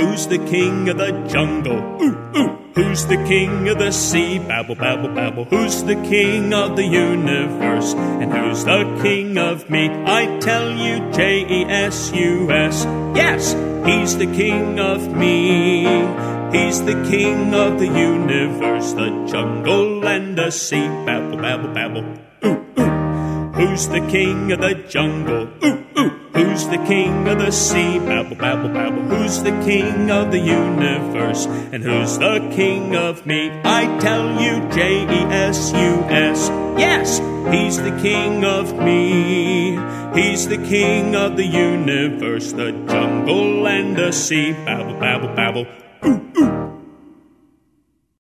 Who's the king of the jungle? Ooh, ooh. Who's the king of the sea? Babble, babble, babble. Who's the king of the universe? And who's the king of me? I tell you, J-E-S-U-S. Yes, he's the king of me. He's the king of the universe, the jungle and the sea. Babble, babble, babble. Ooh, ooh. Who's the king of the jungle? Ooh, ooh. Who's the king of the sea? Babble, babble, babble. Who's the king of the universe? And who's the king of me? I tell you, J-E-S-U-S. Yes, he's the king of me. He's the king of the universe, the jungle and the sea. Babble, babble, babble. Ooh, ooh.